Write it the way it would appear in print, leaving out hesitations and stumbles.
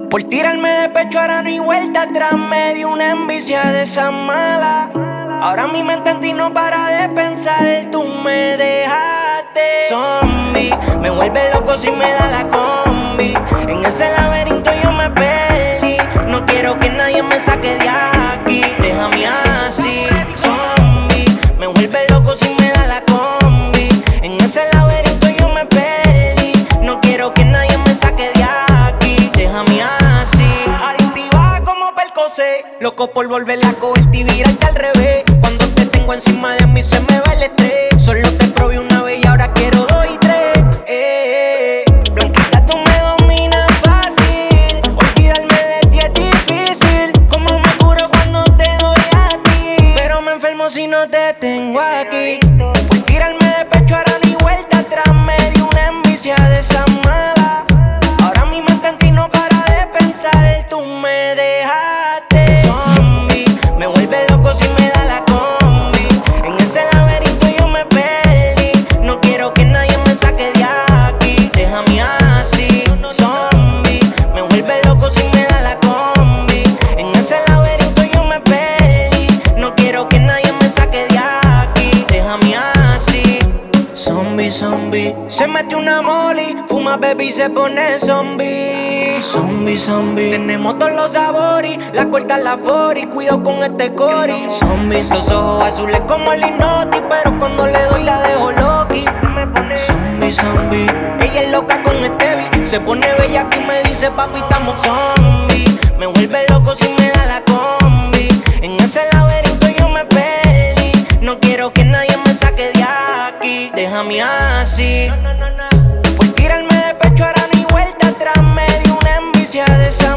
Por tirarme de pecho ahora no hay vuelta atrás. Me dio una envidia de esa mala. Ahora mi mente en ti no para de pensar. Tú me dejaste zombie. Me vuelve loco si me da la combi. En ese laberinto yo me perdí. No quiero que nadie me saque de aquí. Déjame así, zombie. Me vuelve loco si me da la combi. En ese laberinto yo me perdí. No quiero que nadie me saque de aquí. Déjame así. Adictiva como Percocet. Loco por volverla a cogerte y virarte al revés. Cuando te tengo encima de mí se me va el estrés. Solo te probé una vez y ahora quiero 2 y 3. Blanquita, tú me dominas fácil. Olvidarme de ti es difícil. Como me curo cuando te doy a ti. Pero me enfermo si no te tengo aquí. Por tirarme de pecho ahora ni vuelta atrás. Me dio una envidia de esa mala. Ahora mi mente en ti no para de pensar. Tú me dejaste zombie. Me vuelve loco si me da la combi. En ese laberinto yo me perdí. No quiero que nadie me saque de aquí. Déjame así, zombie. Me vuelve loco si me da la combi. En ese laberinto yo me perdí. No quiero que nadie me saque de aquí. Déjame así, zombie, zombie. Se mete una molly, fuma baby y se pone zombie. Zombie, zombie. Tenemos todos los sabores, la corta la 40. Cuido con este cori. Zombies, los ojos azules como el Inoti. Pero cuando le doy la dejo loqui. Zombie, zombie. Ella es loca con este beat. Se pone bella aquí y me dice papi estamos zombie. Me vuelve loco si me da la combi. En ese laberinto yo me perdí. No quiero que nadie me saque de aquí. Déjame así. Por tirarme de pecho ahora ni vuelta atrás. Me dio una envidia de esa